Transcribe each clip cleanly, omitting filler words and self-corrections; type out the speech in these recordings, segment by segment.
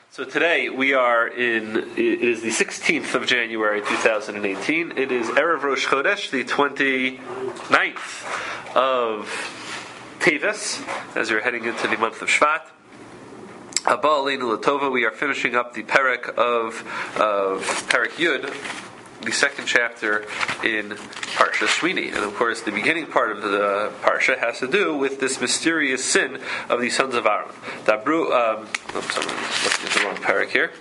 So today it is the 16th of January 2018. It is Erev Rosh Chodesh, the 29th of Teves, as we're heading into the month of Shvat. Abba Aleinu Latova, we are finishing up the Perek of Perek Yud, the second chapter in Parsha Shmini. And of course, the beginning part of the Parsha has to do with this mysterious sin of the sons of Aaron. I'm looking at the wrong Perek here.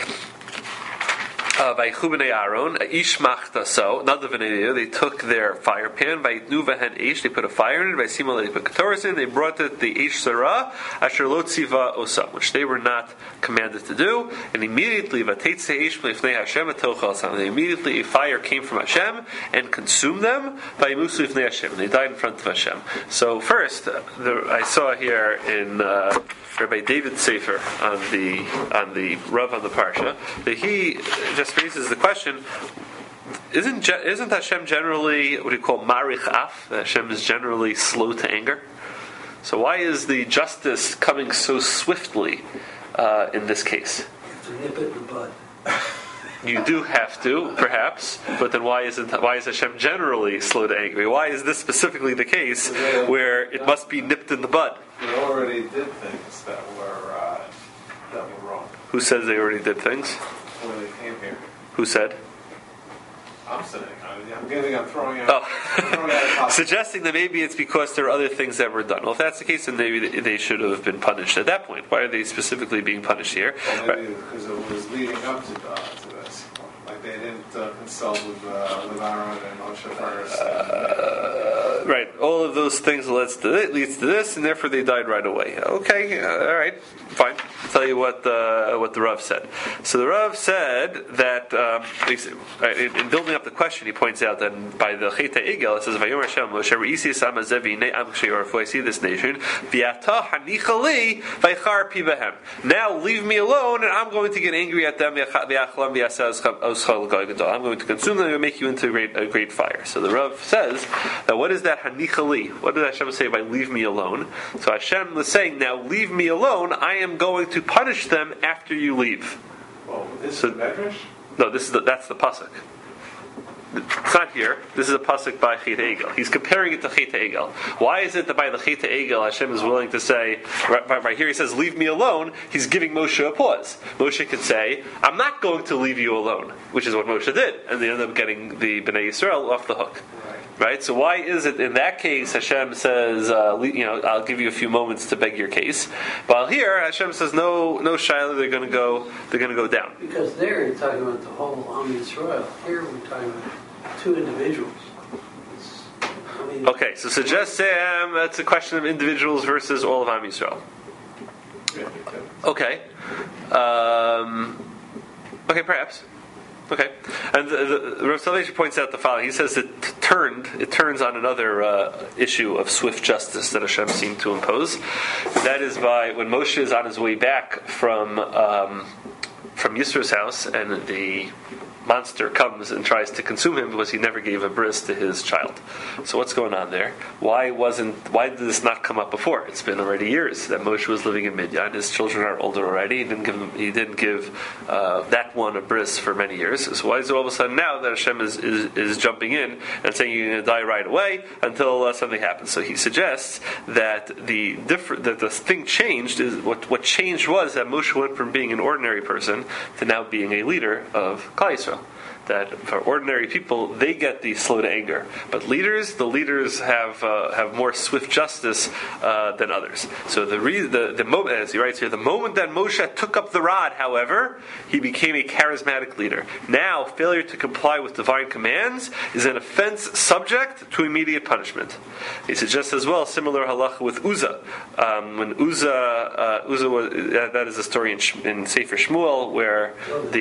Vaychu b'nei Aaron, ish machtaso, nadav v'nei, they took their fire pan, vayitnu v'hen ish, they put a fire in it, vaysimu they put ketoras in, they brought it the ish sarah, asher lo tziva osam, which they were not commanded to do, and immediately v'teitze ish b'lifnei Hashem v'tochal asam, and immediately a fire came from Hashem and consumed them, vayimusu lifnei Hashem, and they died in front of Hashem. So first, I saw here in Rabbi David Sefer on the Rav on the Parsha that he just raises the question: Isn't Hashem generally what you call marich af? That Hashem is generally slow to anger. So why is the justice coming so swiftly in this case? You have to nip it in the bud. You do have to, perhaps, but then why is Hashem generally slow to anger? Why is this specifically the case where it must be nipped in the bud? They already did things that were wrong. Who says they already did things? When they came here. Who said? I'm saying. I'm throwing out. Suggesting that maybe it's because there are other things that were done. Well, if that's the case, then maybe they should have been punished at that point. Why are they specifically being punished here? Well, maybe because it was leading up to this. Like they didn't consult with Aaron and Moshe first. Right. All of those things leads to this, and therefore they died right away. Okay. All right. Fine. I'll tell you what the Rav said. So the Rav said that in building up the question, he points out that by the Cheta Egel, it says, "Vayomer Hashem Moshe Reisi Sama Zevi Ne Am Ksheyorfu." I see this nation. V'yata Hanichali Vaychar Pi Behem. Now leave me alone, and I'm going to get angry at them. V'yachlam v'yasaz oschal goygadol. I'm going to consume them and make you into a great fire. So the Rav says that what is that Hanichali? What did Hashem say by leave me alone? So Hashem was saying, now leave me alone. I am going to punish them after you leave. Well, this is the Medrash? No, that's the pasuk. It's not here. This is a pasuk by Cheta Egel. He's comparing it to Cheta Egel. Why is it that by the Cheta Egel Hashem is willing to say, right here he says, leave me alone? He's giving Moshe a pause. Moshe could say, I'm not going to leave you alone, which is what Moshe did, and they ended up getting the Bnei Yisrael off the hook. Right? So why is it in that case Hashem says, I'll give you a few moments to beg your case, while here Hashem says, no, Shiloh, they're going to go down. Because there you're talking about the whole Am Yisrael. Here we're talking about two individuals. Okay, so suggest Sam, that's a question of individuals versus all of Am Yisrael. Okay. Okay, perhaps. Okay, and the Rav Salvation points out the following. He says it turns on another issue of swift justice that Hashem seemed to impose. That is by when Moshe is on his way back from Yisro's house, and the monster comes and tries to consume him because he never gave a bris to his child. So what's going on there? Why did this not come up before? It's been already years that Moshe was living in Midian. His children are older already. He didn't give that one a bris for many years. So why is it all of a sudden now that Hashem is jumping in and saying you're going to die right away until something happens? So he suggests that that the thing changed is what changed was that Moshe went from being an ordinary person to now being a leader of Klal Yisrael. That for ordinary people, they get the slow to anger, but the leaders have more swift justice than others. So the moment, as he writes here, the moment that Moshe took up the rod, however, he became a charismatic leader. Now, failure to comply with divine commands is an offense subject to immediate punishment. He suggests as well similar halacha with Uzzah. When Uzzah was, that is a story in Sefer Shmuel where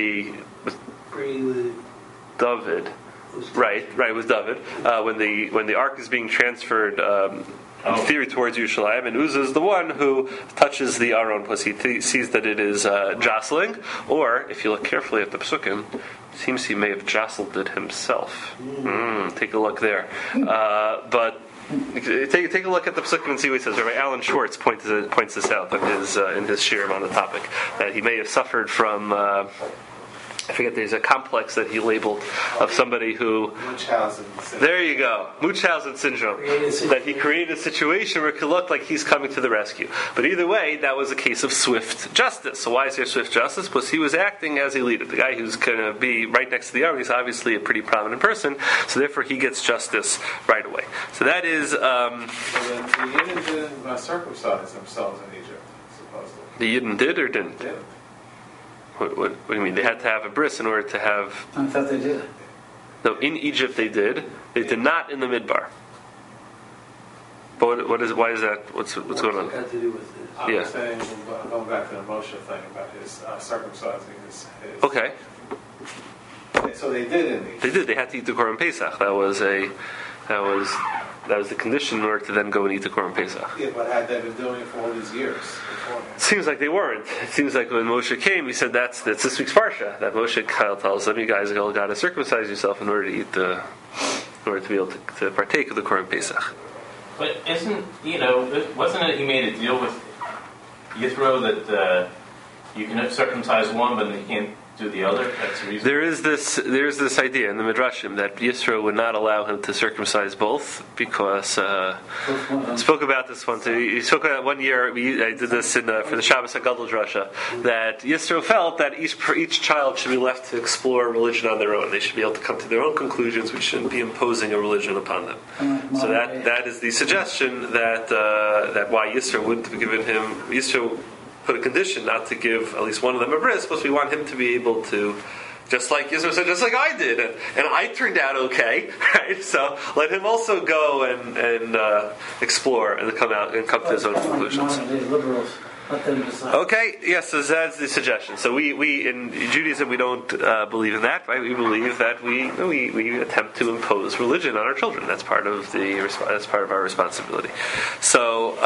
David, right, it was David. When the ark is being transferred, in theory, towards Yerushalayim, and Uzzah is the one who touches the Aron because he sees that it is jostling. Or, if you look carefully at the Pesukim, it seems he may have jostled it himself. Take a look there. But take a look at the Pesukim and see what he says. Rabbi Alan Schwartz points this out in his shirim on the topic, that he may have suffered from. I forget, there's a complex that he labeled of somebody who... Munchausen syndrome. There you go. Munchausen syndrome. That he created a situation where it could look like he's coming to the rescue. But either way, that was a case of swift justice. So why is there swift justice? Because he was acting as a leader. The guy who's going to be right next to the army is obviously a pretty prominent person, so therefore he gets justice right away. So that is... So then the Yidden didn't circumcise themselves in Egypt, supposedly. The Yidden did or didn't? Yeah. What do you mean? They had to have a bris in order to have... I thought they did. No, in Egypt they did. They did not in the Midbar. But why is that? What's going on? What's it got to do with this? I'm Yeah. saying, going back to the Moshe thing about his circumcising his... Okay. So they did in Egypt. They did. They had to eat the Korban Pesach. That was the condition in order to then go and eat the Korban Pesach. Yeah, but had they been doing it for all these years beforehand? It seems like they weren't. It seems like when Moshe came, he said that's this week's parsha. That Moshe tells them, you guys all got to circumcise yourself in order to eat in order to be able to partake of the Korban Pesach. But wasn't it he made a deal with Yithro that you can circumcise one, but you can't do the other? That's the reason. There's this idea in the Midrashim that Yisro would not allow him to circumcise both because I spoke about this one too. You spoke about one year. I did this for the Shabbos HaGadol Drasha, that Yisro felt that each child should be left to explore religion on their own. They should be able to come to their own conclusions. We shouldn't be imposing a religion upon them. So that is the suggestion that why Yisro wouldn't have given him. Yisro put a condition not to give at least one of them a bris, because we want him to be able to, just like Yisro said, just like I did, and I turned out okay, right? So let him also go and explore and come to his own conclusions. Liberals. Let them decide. Okay, yes, so that's the suggestion. So we in Judaism we don't believe in that, right? We believe that we attempt to impose religion on our children. That's part of our responsibility. So.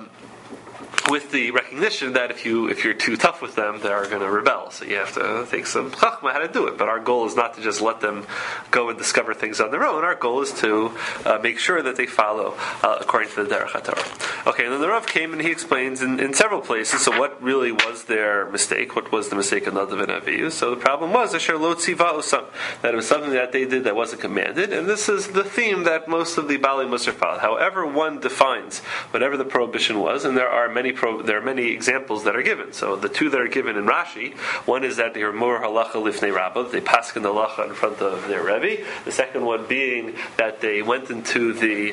With the recognition that if you're too tough with them, they are going to rebel. So you have to take some chachma how to do it. But our goal is not to just let them go and discover things on their own. Our goal is to make sure that they follow according to the Derech HaTorah. Okay, and then the Rav came and he explains in several places. So what really was their mistake? What was the mistake of Nadav and Avihu? So the problem was asher lo tziva osam, that it was something that they did that wasn't commanded. And this is the theme that most of the Baalei Musar followed. However one defines whatever the prohibition was, and there are many examples that are given. So the two that are given in Rashi, one is that they are more halacha lifnei rabbah, they paskin the halacha in front of their rebbe. The second one being that they went into they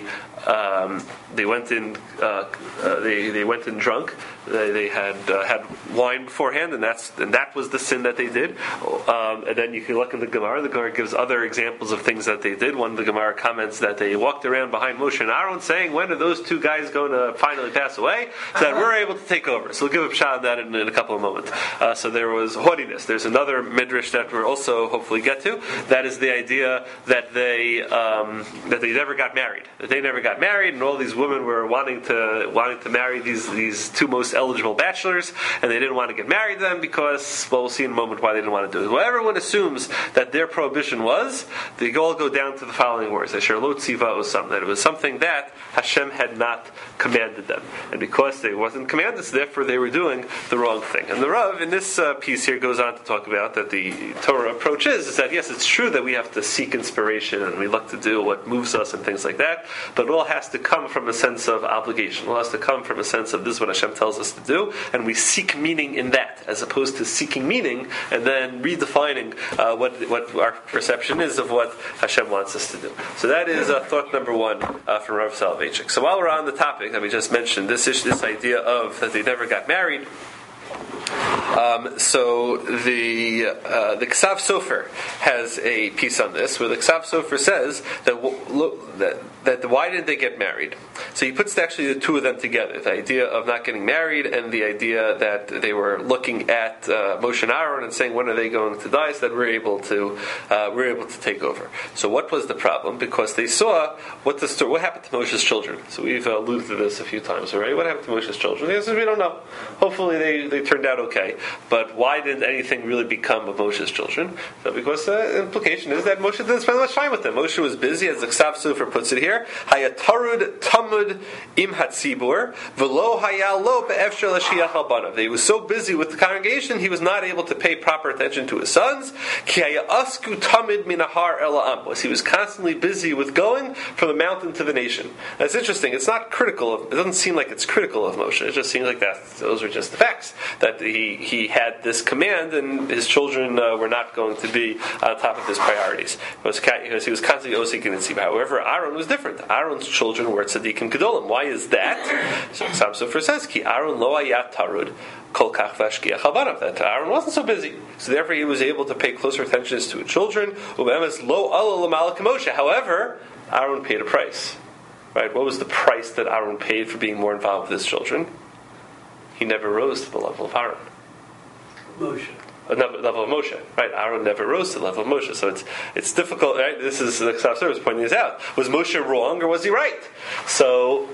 went in drunk. They had wine beforehand, and that was the sin that they did. And then you can look in the Gemara. The Gemara gives other examples of things that they did. One of the Gemara comments that they walked around behind Moshe and Aaron, saying, "When are those two guys going to finally pass away?" So that we're able to take over. So we'll give a shot at that in a couple of moments. So there was haughtiness. There's another midrash that we'll also hopefully get to. That is the idea that they never got married. That they never got married, and all these women were wanting to marry these two most eligible bachelors, and they didn't want to get married to them because, well, we'll see in a moment why they didn't want to do it. Well, everyone assumes that their prohibition was, they all go down to the following words: Asher lo tziva osam, that it was something that Hashem had not commanded them, and because they wasn't commanded, so therefore they were doing the wrong thing. And the Rav in this piece here goes on to talk about that the Torah approach is that yes, it's true that we have to seek inspiration and we look to do what moves us and things like that, but it all has to come from a sense of obligation. It all has to come from a sense of this is what Hashem tells us to do, and we seek meaning in that, as opposed to seeking meaning and then redefining what our perception is of what Hashem wants us to do. So that is thought number one from Rav Soloveitchik. So while we're on the topic that we just mentioned, this idea of that they never got married. So the Ksav Sofer has a piece on this, where the Ksav Sofer says that why didn't they get married? So he puts actually the two of them together: the idea of not getting married and the idea that they were looking at Moshe and Aaron and saying, when are they going to die? So that we're able to take over. So what was the problem? Because they saw what happened to Moshe's children. So we've alluded to this a few times already. What happened to Moshe's children? They said, we don't know. Hopefully they turned out okay. But why didn't anything really become of Moshe's children? So because the implication is that Moshe didn't spend much time with them. Moshe was busy, as the Ksav Sofer puts it here. here. Hayatarud tamud im hatzibur v'lo hayalo be'efshel l'shiach al banav. He was so busy with the congregation, he was not able to pay proper attention to his sons. Ki hayasku tamid minahar ela ampos. He was constantly busy with going from the mountain to the nation. That's interesting. It's not critical of. It doesn't seem like it's critical of Moshe. It just seems like that. Those are just the facts. That he had this command, and his children were not going to be on top of his priorities. Because he was constantly osik and tzibah. However, Aaron was different. Aaron's children were tzaddikim gedolim. Why is that? So Chassam Sofer says, Ki Aaron lo ayat tarud kol kach vashkiach albanav. That Aaron wasn't so busy, so therefore he was able to pay closer attention to his children. Ubemes lo ala l'malach Moshe. However, Aaron paid a price. Right? What was the price that Aaron paid for being more involved with his children? He never rose to the level of Aaron. Moshe. Level of Moshe, right? Aaron never rose to the level of Moshe, so it's difficult, right? This is the Chassam Sofer was pointing this out. Was Moshe wrong or was he right? So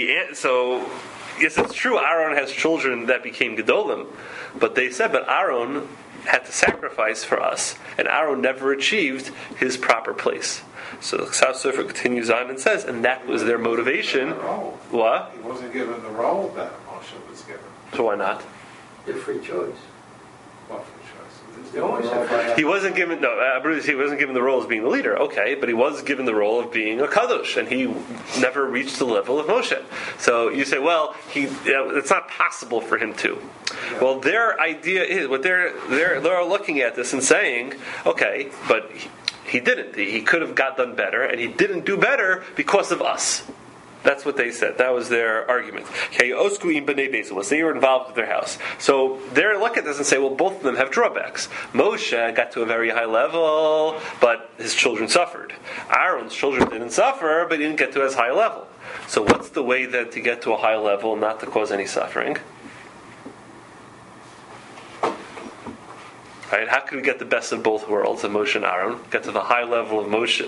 yes, it's true. Aaron has children that became gedolim, but Aaron had to sacrifice for us, and Aaron never achieved his proper place. So the Chassam Sofer continues on and says, and that was their motivation. What? He wasn't given the role that Moshe was given. So why not? Your free choice. What for choice? They always have He wasn't given he wasn't given the role of being the leader. Okay, but he was given the role of being a kadosh, and he never reached the level of Moshe. So you say, well, it's not possible for him to. Yeah. Well, their idea is what they're looking at this and saying, okay, but he didn't. He could have got done better, and he didn't do better because of us. That's what they said. That was their argument. Was they were involved with their house. So they look at this and say, well, both of them have drawbacks. Moshe got to a very high level, but his children suffered. Aaron's children didn't suffer, but he didn't get to as high a level. So what's the way then to get to a high level and not to cause any suffering? Right? How can we get the best of both worlds of Moshe and Aaron? Get to the high level of Moshe,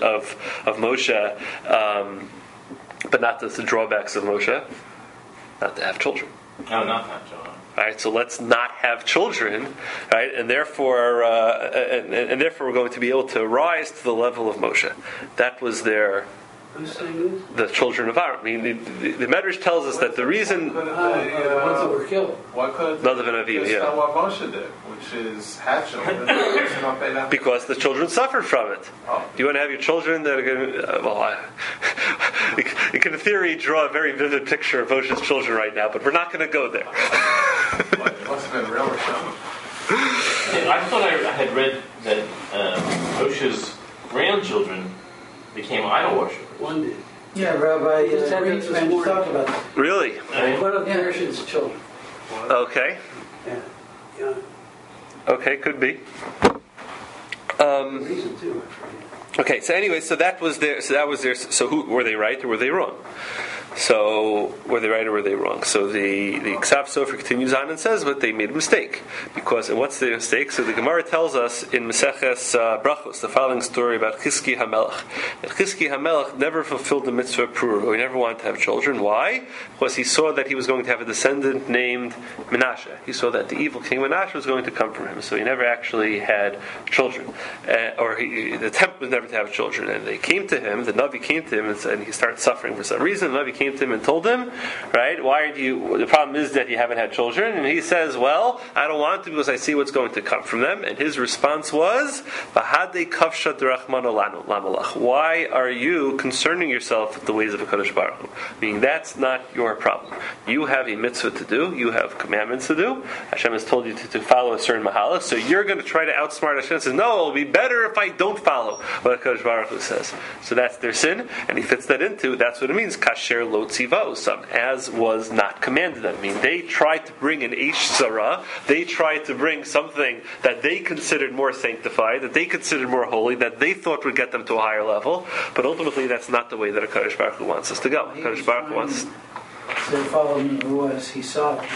but not the drawbacks of Moshe, not to have children. No, not have children. Right, so let's not have children, right? And therefore, and therefore, we're going to be able to rise to the level of Moshe. That was their. Who's saying the children of Aaron. I mean, the Medrash tells us that the reason. the ones that were killed. Why couldn't Nadav and Avihu, yeah. what Moshe did, which is have children. Because the children suffered from it. Oh. Do you want to have your children that are going to... you can, in theory, draw a very vivid picture of Moshe's children right now, but we're not going to go there. It must have been real or something. I thought I had read that Moshe's grandchildren became idol worshippers. One did. Yeah, Rabbi Just had that this Greenspan morning. talked about that. Really? One of Gershon's children. Okay. Yeah. Okay, could be. Reason too, I forget. Okay, so anyway, so who were they right or were they wrong? So were they right or were they wrong? So the Chassam Sofer continues on and says, but they made a mistake. And what's the mistake? So the Gemara tells us in Maseches Brachos the following story about Chizki HaMelech. That Chizki HaMelech never fulfilled the mitzvah of Purah. He never wanted to have children. Why? Because he saw that he was going to have a descendant named Menashe. He saw that the evil king Menashe was going to come from him. So he never actually had children. The attempt was never to have children. And they came to him, the Navi came to him and he started suffering for some reason. The Navi came to him and told him, right, why aren't you, the problem is that you haven't had children. And he says, well, I don't want to because I see what's going to come from them. And his response was, why are you concerning yourself with the ways of HaKadosh Baruch Hu? Meaning that's not your problem. You have a mitzvah to do, you have commandments to do. Hashem has told you to follow a certain mahalach, so you're going to try to outsmart Hashem and says, no, it'll be better if I don't follow what HaKadosh Baruch Hu says. So that's their sin, and he fits that into, that's what it means, kasher lo tzivah, as was not commanded them. I mean, they tried to bring an eish zara, they tried to bring something that they considered more sanctified, that they considered more holy, that they thought would get them to a higher level, but ultimately that's not the way that HaKadosh Baruch Hu wants us to go. HaKadosh Baruch Hu wants... They followed me as he saw it,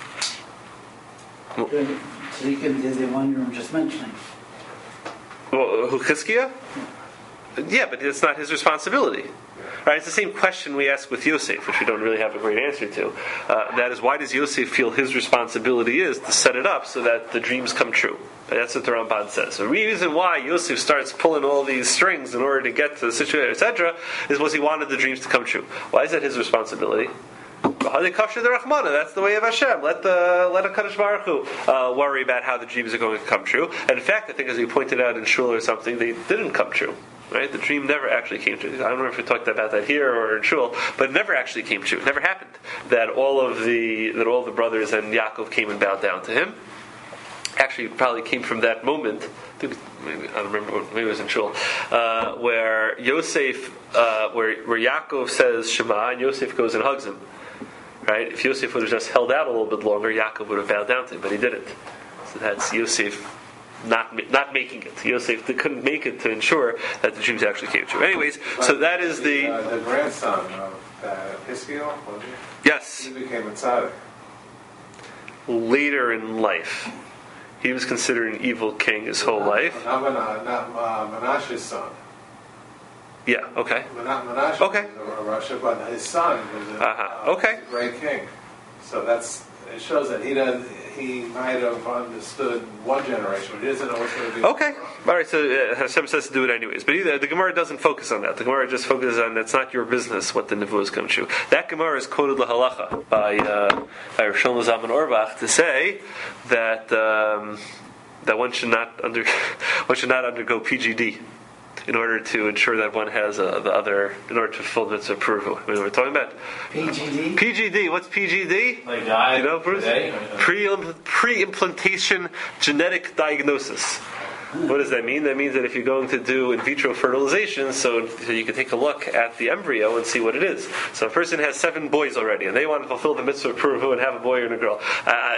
no? Tzadikim did the one you were just mentioning. Well, who, Chizkiah? Yeah, but it's not his responsibility. Right? It's the same question we ask with Yosef, which we don't really have a great answer to. That is, why does Yosef feel his responsibility is to set it up so that the dreams come true? That's what the Ramban says. The reason why Yosef starts pulling all these strings in order to get to the situation, etc., is because he wanted the dreams to come true. Why is that his responsibility? That's the way of Hashem. Let HaKadosh Baruch Hu worry about how the dreams are going to come true. And in fact, I think as we pointed out in Shul or something, they didn't come true. Right? The dream never actually came true. I don't know if we talked about that here or in Shul, but it never actually came true. It never happened that all the brothers and Yaakov came and bowed down to him. Actually, it probably came from that moment. I don't remember. Maybe it was in Shul, where Yosef, where Yaakov says Shema, and Yosef goes and hugs him. Right? If Yosef would have just held out a little bit longer, Yaakov would have bowed down to him, but he didn't. So that's Yosef not making it. Yosef couldn't make it to ensure that the dreams actually came true. Anyways, so that is the grandson of Hiskiel, wasn't he? Yes. He became a tzaddik. Later in life. He was considered an evil king his whole life. Not Menashe's son. Yeah, okay. Menashe was a Russia, but his son was a great king. So it shows that he might have understood one generation, but he doesn't know what's going to be. Okay. All right, so Hashem says to do it anyways. But the Gemara doesn't focus on that. The Gemara just focuses on it's not your business what the nevuahs come true. That Gemara is quoted lahalacha by Rav Shlomo Zalman Auerbach to say that one should not undergo PGD in order to ensure that one has in order to fulfill the mitzvah approval. I mean, we're talking about PGD? PGD. What's PGD? Like die, you know, Bruce? Pre-implantation genetic diagnosis. What does that mean? That means that if you're going to do in vitro fertilization, so you can take a look at the embryo and see what it is. So a person has 7 boys already, and they want to fulfill the mitzvah of Puruhu and have a boy and a girl.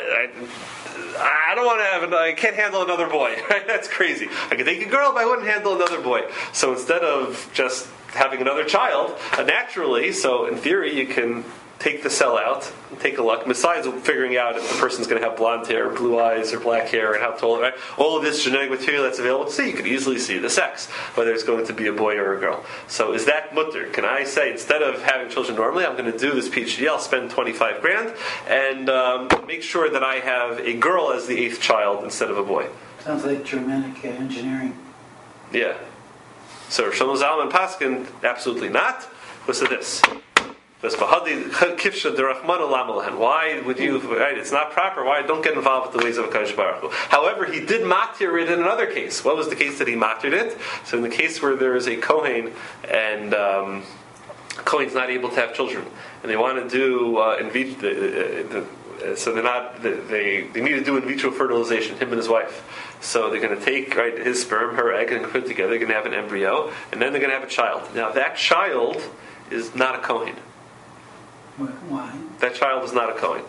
I don't want to I can't handle another boy. Right? That's crazy. I could take a girl, but I wouldn't handle another boy. So instead of just having another child, naturally, so in theory, you can take the cell out and take a look. Besides figuring out if the person's going to have blonde hair, blue eyes, or black hair, and how tall, right? All of this genetic material that's available to see, you can easily see the sex, whether it's going to be a boy or a girl. So is that mutter? Can I say, instead of having children normally, I'm going to do this PhD, I'll spend $25,000 and make sure that I have a girl as the 8th child instead of a boy? Sounds like Germanic engineering. Yeah. So Shlomo Zalman Paskin, absolutely not. Listen to this. Why would you? Right, it's not proper. Why don't get involved with the ways of HaKadosh Baruch Hu? However, he did matir it in another case. What was the case that he matired it? So in the case where there is a Kohen and Kohen's not able to have children, and they want to do in vitro. So they need to do in vitro fertilization, him and his wife. So they're going to take his sperm, her egg, and put it together. They're going to have an embryo, and then they're going to have a child. Now that child is not a Kohen. Why? That child is not a Kohen.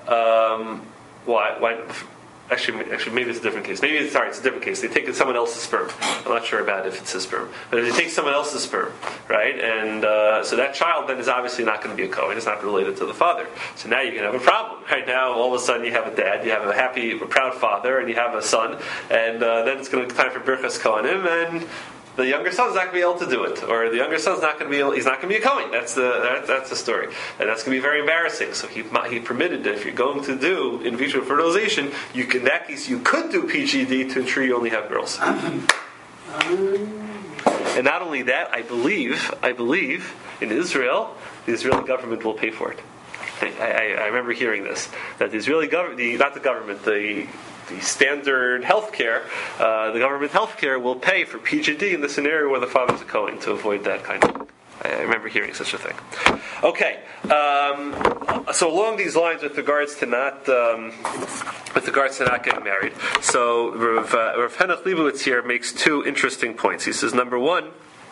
Why? Actually, maybe it's a different case. Maybe it's a different case. They take someone else's sperm. I'm not sure about if it's his sperm, but if they take someone else's sperm, right? And so that child then is obviously not going to be a Kohen. It's not related to the father. So now you can have a problem. Right now, all of a sudden, you have a dad, you have a proud father, and you have a son, and then it's going to be time for Birchas Kohanim, and the younger son's not going to be able to do it, or the younger son's not going to be able, he's not going to be a Kohen. That's the story, and that's going to be very embarrassing. So he permitted that if you're going to do in vitro fertilization, in that case you could do PGD to ensure you only have girls. And not only that, I believe in Israel, the Israeli government will pay for it. I remember hearing this, that the Israeli government, the standard healthcare, the government healthcare will pay for PGD in the scenario where the father's a Kohen to avoid that kind of thing. I remember hearing such a thing. Okay, so along these lines, with regards to not getting married, so Rav Henoch Leibowitz here makes 2 interesting points. He says, number 1.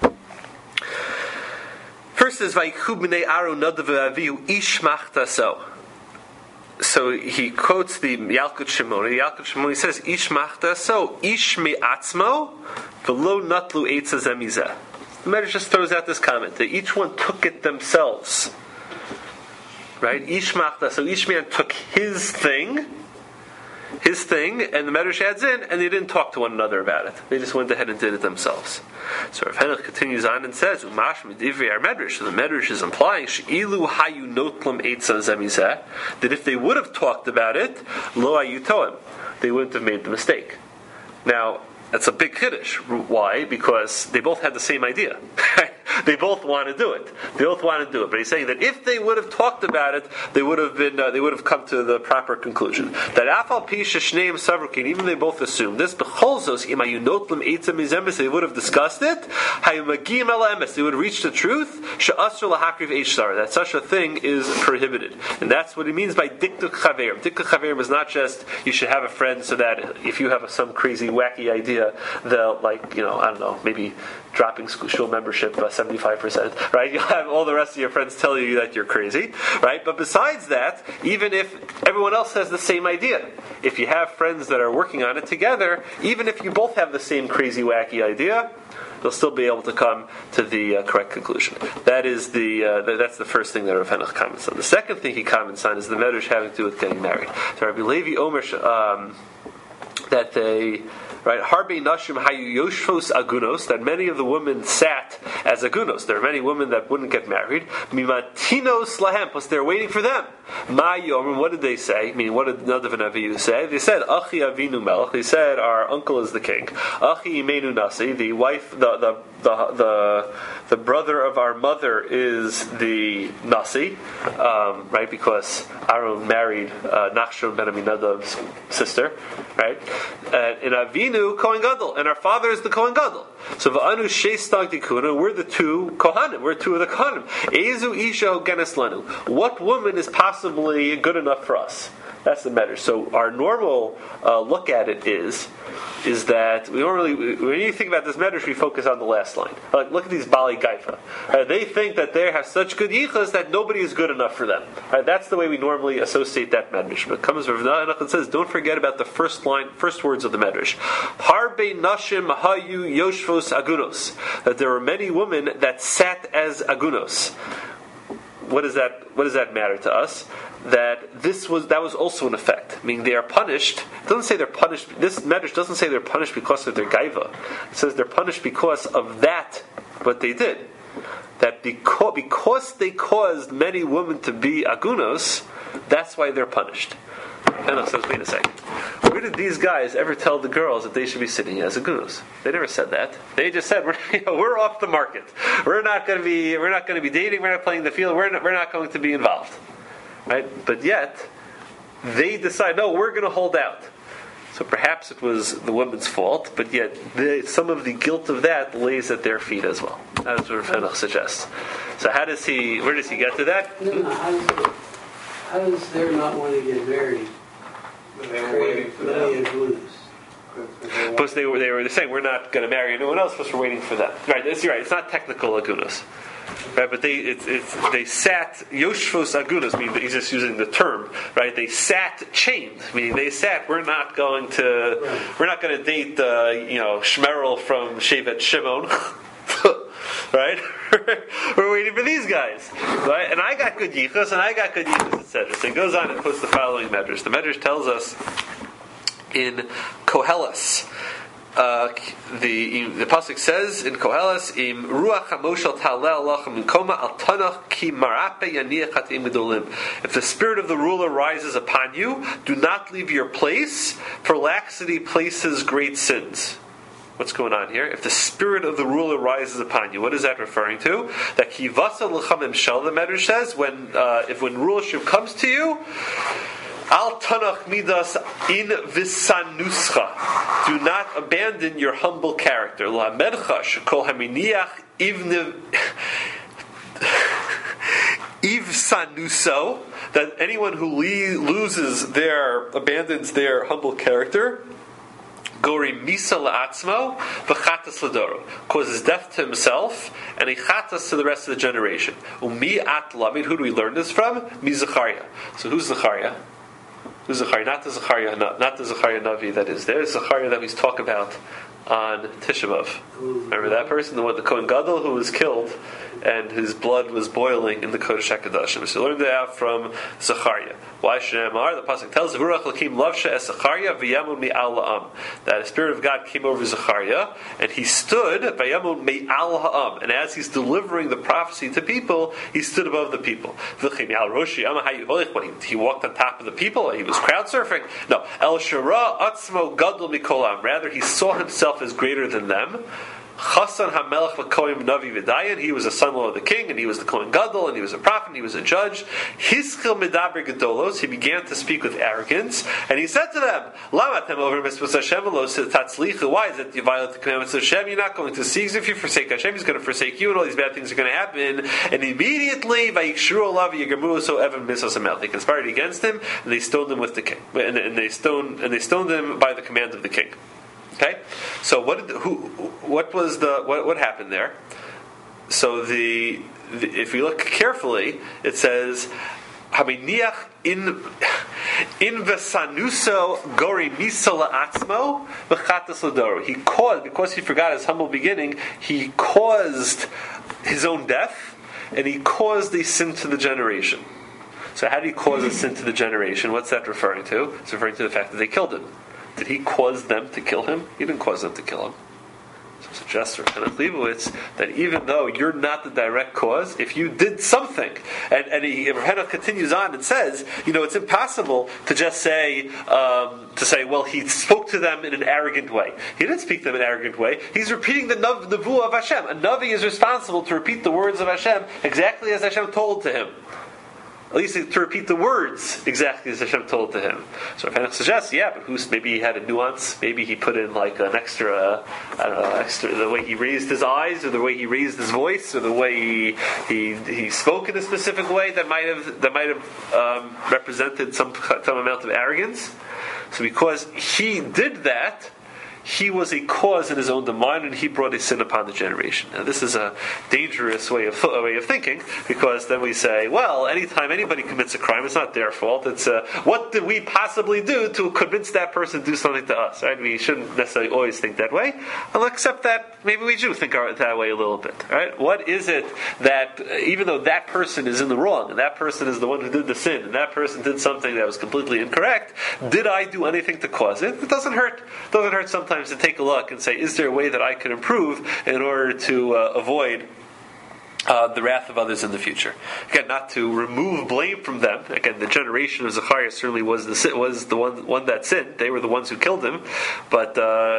First is Vayikhu b'nei Aaron Nadav v'Avihu ish machtaso. So he quotes the Yalkut Shimoni. The Yalkut Shimoni says, "Ish machtaso, ish me'atzmo, v'lo natlu eitza zemizeh." The Medrash just throws out this comment that each one took it themselves. Right? Ish machtaso, each man took his thing, his thing, and the Medrash adds in, and they didn't talk to one another about it. They just went ahead and did it themselves. So Rav Henoch continues on and says, "Umash midivri our Medrash." So the Medrash is implying she'ilu hayu notlam eitza zemizeh, that if they would have talked about it, lo hayu toim, they wouldn't have made the mistake. Now, that's a big kiddush. Why? Because they both had the same idea. They both want to do it. But he's saying that if they would have talked about it, they would have been. They would have come to the proper conclusion. That afal pisha shneim savrukin, even they both assumed this. Becholzos imayunotlim eitzam izemes, they would have discussed it. Hayumagim el emes, they would have reached the truth. She'asur lahakriv eshtar, that such a thing is prohibited, and that's what he means by diktuk chaverim. Diktuk chaverim is not just you should have a friend so that if you have some crazy wacky idea, they'll maybe dropping shul membership 75%, right? You'll have all the rest of your friends tell you that you're crazy, right? But besides that, even if everyone else has the same idea, if you have friends that are working on it together, even if you both have the same crazy wacky idea, they'll still be able to come to the correct conclusion. That is that's the first thing that Rav Henoch comments on. The second thing he comments on is the Medrash having to do with getting married. So Rabbi Levi Omer that they. Right, Harbe Nashim Hayu Yoshfos Agunos, that many of the women sat as agunos. There are many women that wouldn't get married. Mimatinos Lahem, plus they're waiting for them. Ma Yomrim, what did they say? I mean, what did Nadav and Avihu say? They said, Achi Avinu Melech. They said, our uncle is the king. Achi Imenu Nasi, the wife, the brother of our mother is the Nasi, right? Because Aaron married Nachshon ben Aminadav's sister, right? In Avinu Kohen Gadol, and our father is the Kohen Gadol. So v'anu sheistag dikuna, we're the two Kohanim. We're two of the Kohanim. Ezu isha hogenes lanu. What woman is possibly good enough for us? That's the matter. So our normal look at it is that we don't really, when you think about this medrash, we focus on the last line. Like, look at these Bali Gaifa. They think that they have such good yichas that nobody is good enough for them. That's the way we normally associate that medrash. But it comes from Rav Henoch and says, don't forget about the first words of the medrash. Harbe nashim hayu yoshvos agunos. That there were many women that sat as agunos. What does that matter to us? That was also an effect. Meaning they are punished. It doesn't say they're punished. This medrash doesn't say they're punished because of their gaiva. It says they're punished because of that what they did. That because they caused many women to be agunos, that's why they're punished. Henoch says, wait a second. Where did these guys ever tell the girls that they should be sitting as agunos? They never said that. They just said, we're off the market. We're not going to be dating. We're not playing the field. We're not going to be involved. Right? But yet, they decide, no, we're going to hold out. So perhaps it was the woman's fault, but yet some of the guilt of that lays at their feet as well. That's what Rav Henoch suggests. So where does he get to that? No, how does their not want to get married? They were waiting for them. Because they were saying we're not going to marry anyone else because we're waiting for them. Right? You're right. It's not technical agunos. Right, but they sat yoshvos agunos, meaning he's just using the term, right? They sat chained, meaning they sat. We're not going to date Shmerel from Shevet Shimon, right? We're waiting for these guys, right? And I got good yichus, etc. So he goes on and puts the following medrash. The medrash tells us in Koheles. The pasuk says in Koheles, "Im ruach hamoshel talel lachem mikoma al tanach ki marape yaniach hatim gedolim." If the spirit of the ruler rises upon you, do not leave your place, for laxity places great sins. What's going on here? If the spirit of the ruler rises upon you, what is that referring to? That kivasa l'chamim shel, the Medrash says, when rulership comes to you, al tanach midas in visanuscha. Do not abandon your humble character. La medcha shekol haminiach ivsanuso. That anyone who abandons their humble character, Gori misa la'atzmo v'chatas l'doro, causes death to himself and a chatas to the rest of the generation. Umi at lamid. Who do we learn this from? Mi Zechariah. So who's Zechariah? Who's Zechariah? Not the Zechariah Navi that is there. Zechariah that we talk about on Tisha B'Av. Remember that person, the Kohen Gadol who was killed, and his blood was boiling in the Kodesh HaKadoshim. So we learned that out from Zechariah. Why Shneimar? The pasuk tells V'ruach Lakim Lavsha Es Zechariah V'Yamud Me'al Ha'am. That the Spirit of God came over Zechariah, and he stood V'Yamud Me'al Ha'am. And as he's delivering the prophecy to people, he stood above the people. V'Chim Me'al Roshi Am HaYuholich. When he walked on top of the people, he was crowd surfing. No, El Shara Atzmo Gadol Mikolam. Rather, he saw himself as greater than them. Chassan HaMelech V'Kohen Navi V'Dayan. He was a son-in-law of the king, and he was the Kohen Gadol, and he was a prophet, and he was a judge. Hischil Medaber Gedolos. He began to speak with arrogance, and he said to them, Lamatem over Mitzvot Hashem Los Tatzlichu. Why is it you violate the commandments of Hashem? You're not going to see. If you forsake Hashem, He's going to forsake you, and all these bad things are going to happen. And immediately, Vayikshru Olav Yigamu So Evan Mitzvos Hamelech. They conspired against him, and they stoned him with the king, and they stoned him by the command of the king. Okay, so what happened there? So if we look carefully, it says Haminiach in vesanuso gori misala atzmo v'chatas ladoro. He caused, because he forgot his humble beginning, he caused his own death, and he caused a sin to the generation. So how did he cause a sin to the generation? What's that referring to? It's referring to the fact that they killed him. Did he cause them to kill him? He didn't cause them to kill him. So it suggests Rav Leibowitz that even though you're not the direct cause, if you did something, and Rav continues on and says, it's impossible to just say, well, he spoke to them in an arrogant way. He didn't speak to them in an arrogant way. He's repeating the Nevuah of Hashem. A Navi is responsible to repeat the words of Hashem exactly as Hashem told to him. At least to repeat the words exactly as Hashem told to him. So Rav suggests, but maybe he had a nuance. Maybe he put in like an extra, the way he raised his eyes, or the way he raised his voice, or the way he spoke in a specific way that might have represented some amount of arrogance. So because he did that, he was a cause in his own domain, and he brought a sin upon the generation. Now, this is a dangerous way of thinking, because then we say, well, anytime anybody commits a crime, it's not their fault. It's what did we possibly do to convince that person to do something to us? Right? We shouldn't necessarily always think that way. I'll accept that maybe we do think that way a little bit. Right? What is it that, even though that person is in the wrong, and that person is the one who did the sin, and that person did something that was completely incorrect, did I do anything to cause it? It doesn't hurt. It doesn't hurt sometimes to take a look and say, is there a way that I could improve in order to avoid the wrath of others in the future? Again, not to remove blame from them. Again, the generation of Zechariah certainly was the one that sinned. They were the ones who killed him. But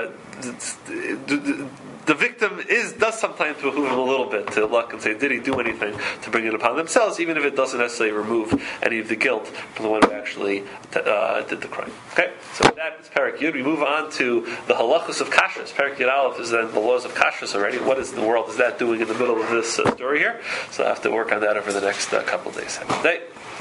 the victim does sometimes behoove him a little bit to look and say, did he do anything to bring it upon themselves, even if it doesn't necessarily remove any of the guilt from the one who actually did the crime. Okay, so that is Perek Yud. We move on to the halachos of kashrus. Perek Yud Aleph is then the laws of kashrus already. What in the world is that doing in the middle of this story here? So I have to work on that over the next couple of days. Have a good day.